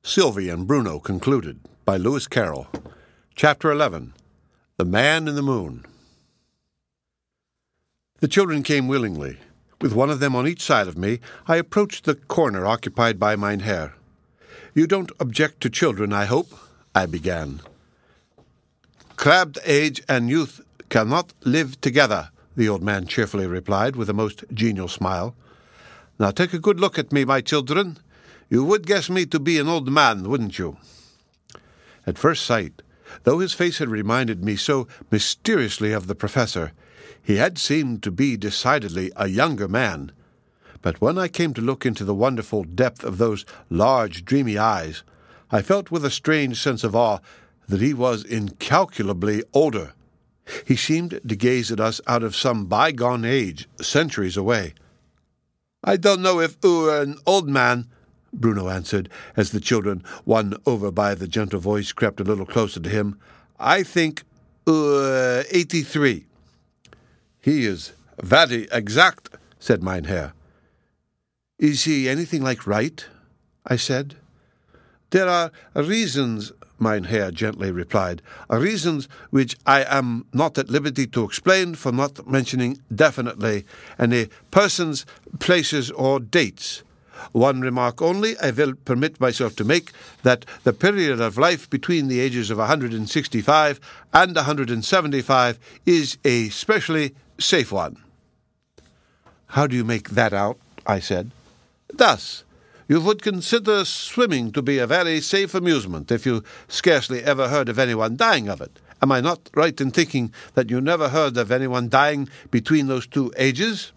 Sylvie and Bruno Concluded by Lewis Carroll. Chapter 11. The Man in the Moon. The children came willingly. With one of them on each side of me, I approached the corner occupied by Mein Herr. "You don't object to children, I hope?" I began. "Crabbed age and youth cannot live together," the old man cheerfully replied, with a most genial smile. "Now take a good look at me, my children. You would guess me to be an old man, wouldn't you?" At first sight, though his face had reminded me so mysteriously of the professor, he had seemed to be decidedly a younger man. But when I came to look into the wonderful depth of those large, dreamy eyes, I felt with a strange sense of awe that he was incalculably older. He seemed to gaze at us out of some bygone age, centuries away. "I don't know if you're an old man," Bruno answered, as the children, won over by the gentle voice, crept a little closer to him. "I think 83. "He is very exact," said Mein Herr. "Is he anything like right?" I said. "There are reasons," Mein Herr gently replied, "reasons which I am not at liberty to explain for not mentioning definitely any persons, places, or dates. One remark only I will permit myself to make, that the period of life between the ages of 165 and 175 is a specially safe one." "How do you make that out?" I said. "Thus. You would consider swimming to be a very safe amusement if you scarcely ever heard of anyone dying of it. Am I not right in thinking that you never heard of anyone dying between those two ages?"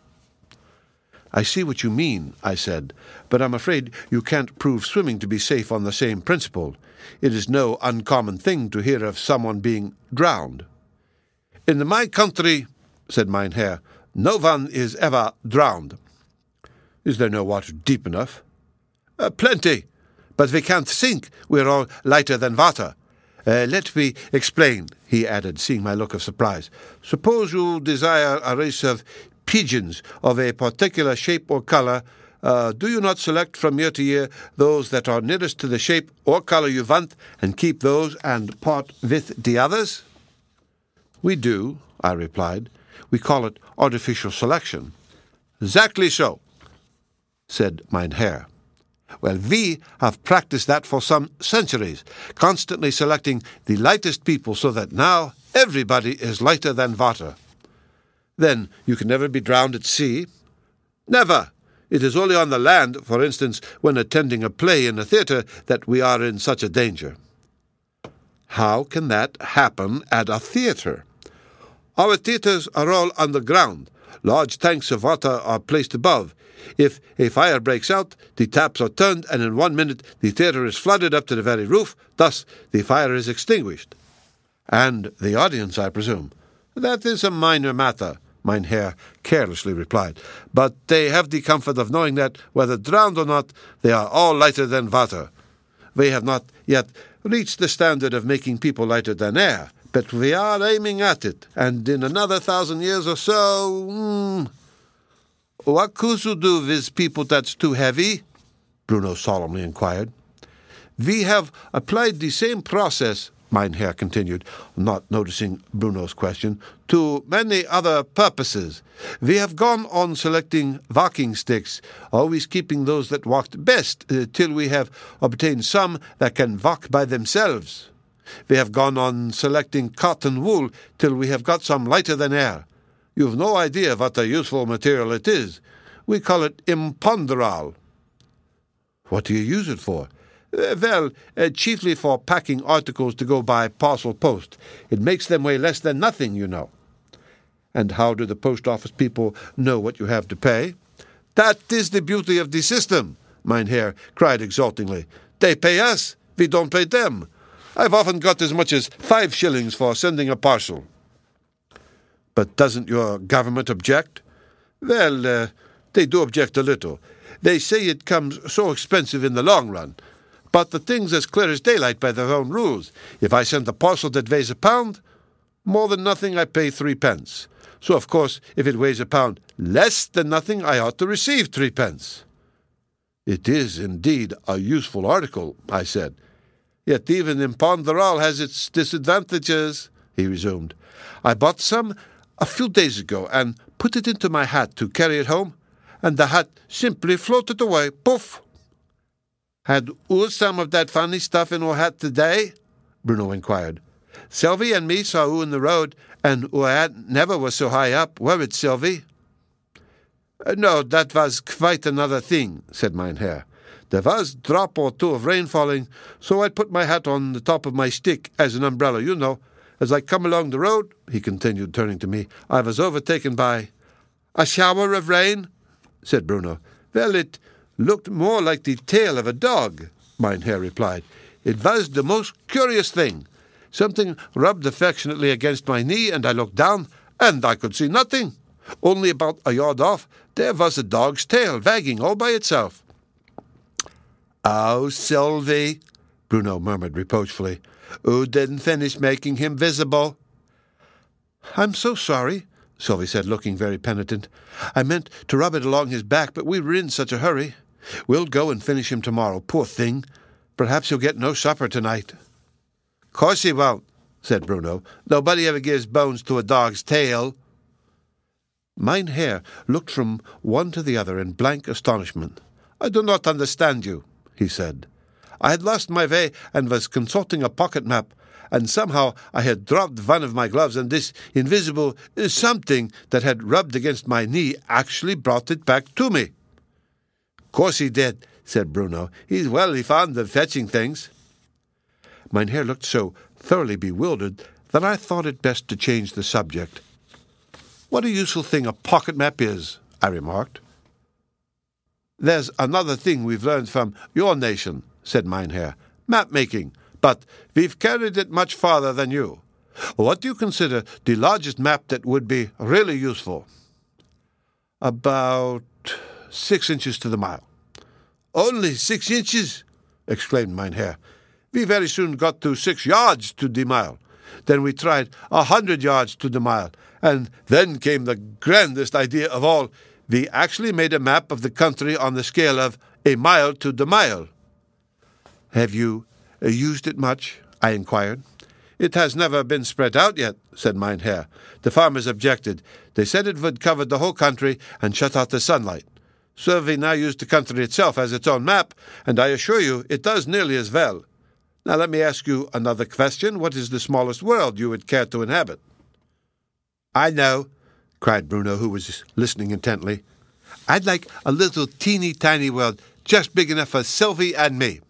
"I see what you mean," I said, "but I'm afraid you can't prove swimming to be safe on the same principle. It is no uncommon thing to hear of someone being drowned." "In my country," said Mein Herr, "no one is ever drowned." "Is there no water deep enough?" "Plenty, but we can't sink. We're all lighter than water. Let me explain," he added, seeing my look of surprise. "Suppose you desire a race of pigeons of a particular shape or color. Do you not select from year to year those that are nearest to the shape or color you want, and keep those and part with the others?" "We do," I replied. "We call it artificial selection." "Exactly so," said Mein Herr. "Well, we have practiced that for some centuries, constantly selecting the lightest people so that now everybody is lighter than water." "Then you can never be drowned at sea?" "Never. It is only on the land, for instance, when attending a play in a theatre, that we are in such a danger." "How can that happen at a theatre?" "Our theatres are all underground. Large tanks of water are placed above. If a fire breaks out, the taps are turned, and in 1 minute the theatre is flooded up to the very roof. Thus the fire is extinguished." "And the audience, I presume?" "That is a minor matter," Mein Herr carelessly replied. "But they have the comfort of knowing that, whether drowned or not, they are all lighter than water. We have not yet reached the standard of making people lighter than air, but we are aiming at it, and in another 1,000 years or so... "What could you do with people that's too heavy?" Bruno solemnly inquired. "We have applied the same process," Mein Herr continued, not noticing Bruno's question, "to many other purposes. We have gone on selecting walking sticks, always keeping those that walked best, till we have obtained some that can walk by themselves. We have gone on selecting cotton wool till we have got some lighter than air. You've no idea what a useful material it is. We call it imponderal." "What do you use it for?" Chiefly for packing articles to go by parcel post. It makes them weigh less than nothing, you know." "And how do the post office people know what you have to pay?" "That is the beauty of the system," Mein Herr cried exultingly. "They pay us, we don't pay them. I've often got as much as 5 shillings for sending a parcel." "But doesn't your government object?" "Well, they do object a little. They say it comes so expensive in the long run. But the thing's as clear as daylight by their own rules. If I send a parcel that weighs £1, more than nothing I pay 3 pence. So, of course, if it weighs £1 less than nothing, I ought to receive 3 pence. "It is indeed a useful article," I said. "Yet even in Ponderal has its disadvantages," he resumed. "I bought some a few days ago and put it into my hat to carry it home, and the hat simply floated away. Poof!" "Had you some of that funny stuff in your hat today?" Bruno inquired. "Sylvie and me saw you in the road, and your hat never was so high up, were it, Sylvie?" "No, that was quite another thing," said Mynheer. "There was a drop or two of rain falling, so I put my hat on the top of my stick as an umbrella, you know. As I come along the road," he continued, turning to me, "I was overtaken by—" "A shower of rain?" said Bruno. "Well, it looked more like the tail of a dog," Mynheer replied. "It was the most curious thing. Something rubbed affectionately against my knee, and I looked down, and I could see nothing. Only about a yard off, there was a dog's tail wagging all by itself." "Oh, Sylvie," Bruno murmured reproachfully. "Who didn't finish making him visible?" "I'm so sorry," Sylvie said, looking very penitent. "I meant to rub it along his back, but we were in such a hurry. We'll go and finish him tomorrow, poor thing. Perhaps he'll get no supper tonight." "Course he won't," said Bruno. "Nobody ever gives bones to a dog's tail." Mynheer looked from one to the other in blank astonishment. "I do not understand you," he said. "I had lost my way and was consulting a pocket map, and somehow I had dropped one of my gloves, and this invisible something that had rubbed against my knee actually brought it back to me." "Course he did," said Bruno. "He's welly fond of fetching things." Mynheer looked so thoroughly bewildered that I thought it best to change the subject. "What a useful thing a pocket map is," I remarked. "There's another thing we've learned from your nation," said Mynheer. "Map-making. But we've carried it much farther than you. What do you consider the largest map that would be really useful?" "About 6 inches to the mile." "Only 6 inches?" exclaimed Mynheer. "We very soon got to 6 yards to the mile. Then we tried 100 yards to the mile. And then came the grandest idea of all. We actually made a map of the country on the scale of a mile to the mile." "Have you used it much?" I inquired. "It has never been spread out yet," said Mynheer. "The farmers objected. They said it would cover the whole country and shut out the sunlight. So we now use the country itself as its own map, and I assure you it does nearly as well. Now let me ask you another question. What is the smallest world you would care to inhabit?" "I know," cried Bruno, who was listening intently. "I'd like a little teeny-tiny world, just big enough for Sylvie and me."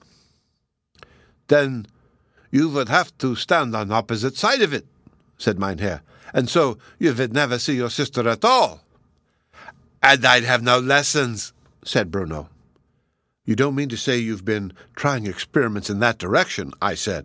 "Then you would have to stand on opposite side of it," said Mynheer, "and so you would never see your sister at all." "And I'd have no lessons," said Bruno. "You don't mean to say you've been trying experiments in that direction?" I said.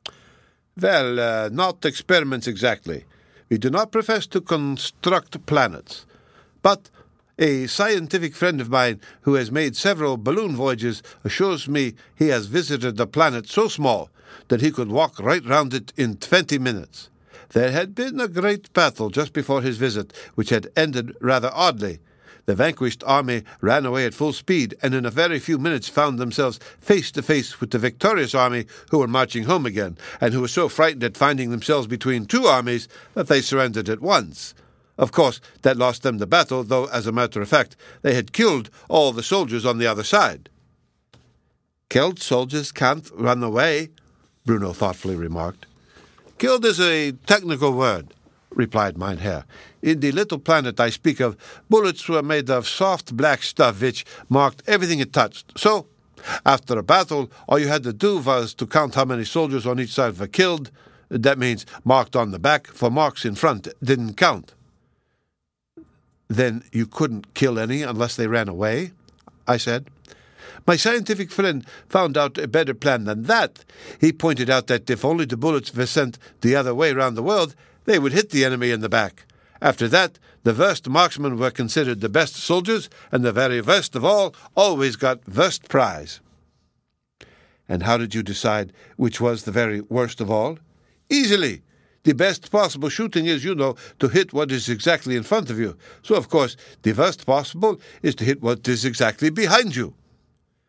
"Well, not experiments exactly. We do not profess to construct planets. But a scientific friend of mine who has made several balloon voyages assures me he has visited a planet so small that he could walk right round it in 20 minutes. There had been a great battle just before his visit, which had ended rather oddly. The vanquished army ran away at full speed, and in a very few minutes found themselves face to face with the victorious army, who were marching home again, and who were so frightened at finding themselves between two armies that they surrendered at once. Of course, that lost them the battle, though, as a matter of fact, they had killed all the soldiers on the other side." "Killed soldiers can't run away," Bruno thoughtfully remarked. "Killed is a technical word," replied Mynheer. "In the little planet I speak of, bullets were made of soft black stuff which marked everything it touched. So, after a battle, all you had to do was to count how many soldiers on each side were killed. That means marked on the back, for marks in front didn't count." "Then you couldn't kill any unless they ran away?" I said. "My scientific friend found out a better plan than that. He pointed out that if only the bullets were sent the other way round the world, they would hit the enemy in the back. After that, the worst marksmen were considered the best soldiers, and the very worst of all always got worst prize." "And how did you decide which was the very worst of all?" "Easily. The best possible shooting is, you know, to hit what is exactly in front of you. So, of course, the worst possible is to hit what is exactly behind you."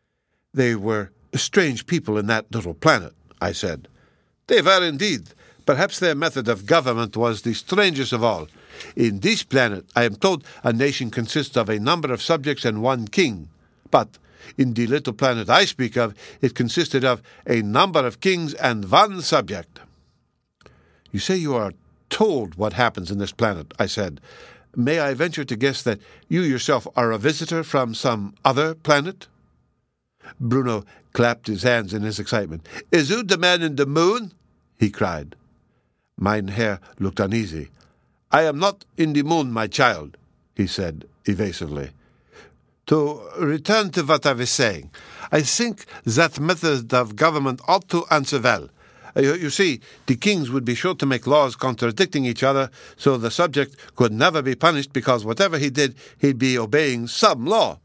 they were strange people in that little planet, I said. They were indeed. Perhaps their method of government was the strangest of all. In this planet, I am told, a nation consists of a number of subjects and one king. But in the little planet I speak of, it consisted of a number of kings and one subject. You say you are told what happens in this planet, I said. May I venture to guess that you yourself are a visitor from some other planet? Bruno clapped his hands in his excitement. Is you the man in the moon? He cried. Mein Herr looked uneasy. I am not in the moon, my child, he said evasively. To return to what I was saying, I think that method of government ought to answer well. You see, the kings would be sure to make laws contradicting each other, so the subject could never be punished because whatever he did, he'd be obeying some law.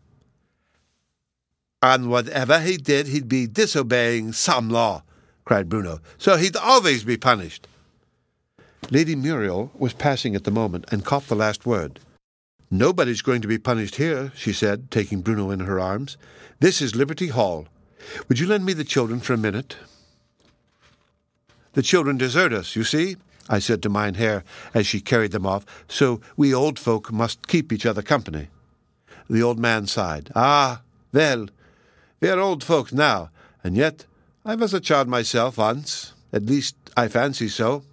And whatever he did, he'd be disobeying some law, cried Bruno, so he'd always be punished. Lady Muriel was passing at the moment and caught the last word. Nobody's going to be punished here, she said, taking Bruno in her arms. This is Liberty Hall. Would you lend me the children for a minute? The children desert us, you see, I said to Mein Herr as she carried them off, so we old folk must keep each other company. The old man sighed. Ah, well, we are old folk now, and yet I was a child myself once. At least I fancy so.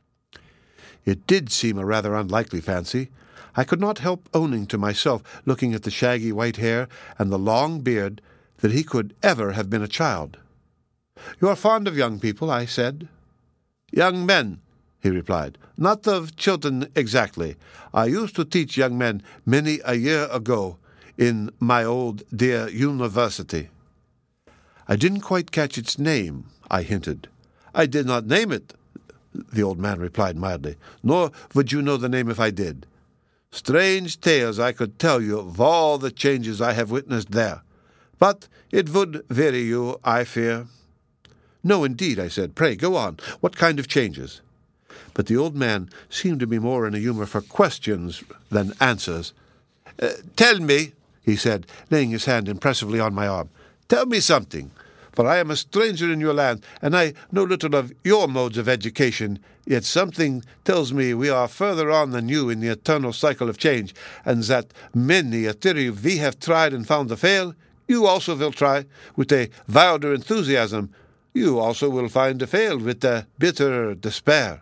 It did seem a rather unlikely fancy. I could not help owning to myself, looking at the shaggy white hair and the long beard, that he could ever have been a child. You are fond of young people, I said. Young men, he replied. Not of children exactly. I used to teach young men many a year ago in my old dear university. I didn't quite catch its name, I hinted. I did not name it, the old man replied mildly, nor would you know the name if I did. Strange tales I could tell you of all the changes I have witnessed there, but it would weary you, I fear. No, indeed, I said. Pray, go on. What kind of changes? But the old man seemed to be more in a humour for questions than answers. Tell me, he said, laying his hand impressively on my arm. Tell me something, for I am a stranger in your land, and I know little of your modes of education, yet something tells me we are further on than you in the eternal cycle of change, and that many a theory we have tried and found to fail, you also will try, with a wilder enthusiasm. You also will find to fail with a bitter despair.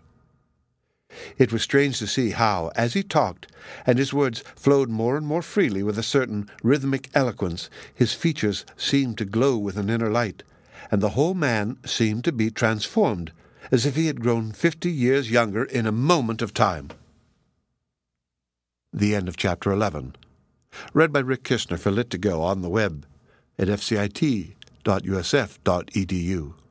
It was strange to see how, as he talked, and his words flowed more and more freely with a certain rhythmic eloquence, his features seemed to glow with an inner light, and the whole man seemed to be transformed, as if he had grown 50 years younger in a moment of time. The end of Chapter 11. Read by Rick Kistner for Lit2Go on the web at fcit.usf.edu.